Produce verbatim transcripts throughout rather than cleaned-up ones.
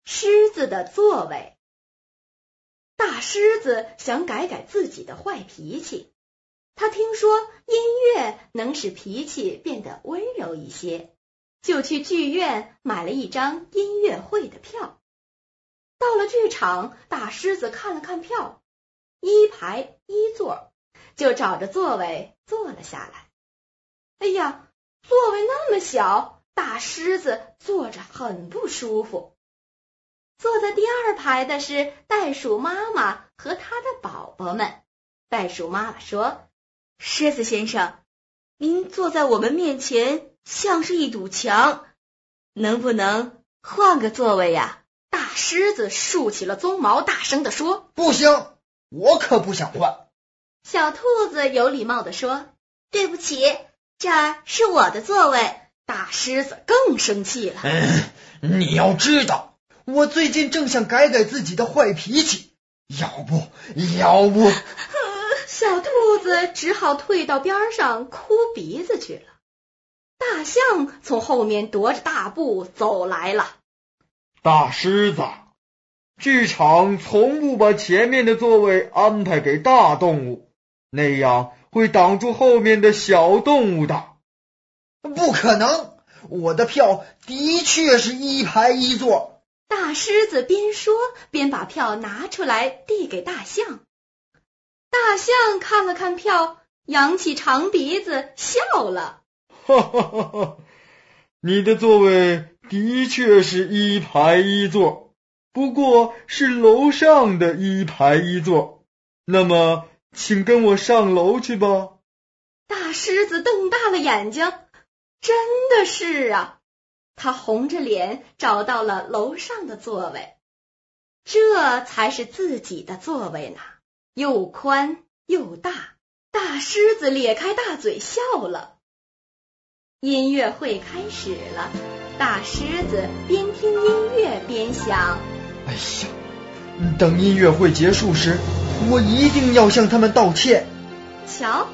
狮子的座位。大狮子想改改自己的坏脾气，他听说音乐能使脾气变得温柔一些，就去剧院买了一张音乐会的票。到了剧场，大狮子看了看票，一排一座，就找着座位坐了下来。哎呀，座位那么小，大狮子坐着很不舒服。坐在第二排的是袋鼠妈妈和她的宝宝们。袋鼠妈妈说： 狮子先生，您坐在我们面前像是一堵墙，能不能换个座位呀？ 大狮子竖起了鬃毛，大声地说： 不行，我可不想换。 小兔子有礼貌地说： 对不起，这儿是我的座位。 大狮子更生气了。 嗯，你要知道，我最近正想改改自己的坏脾气，要不要不小兔子只好退到边上哭鼻子去了。大象从后面踱着大步走来了。 大狮子，剧场从不把前面的座位安排给大动物，那样会挡住后面的小动物的。 不可能，我的票的确是一排一座。 大狮子边说边把票拿出来递给大象。大象看了看票，扬起长鼻子笑了。 哈哈哈哈，你的座位的确是一排一座，不过是楼上的一排一座。那么，请跟我上楼去吧。 大狮子瞪大了眼睛，真的是啊！他红着脸找到了楼上的座位，这才是自己的座位呢，又宽又大。大狮子咧开大嘴笑了。音乐会开始了，大狮子边听音乐边想： 哎呀，等音乐会结束时，我一定要向他们道歉。 瞧，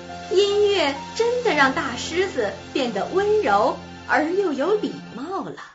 音乐真的让大狮子变得温柔而又有礼貌了。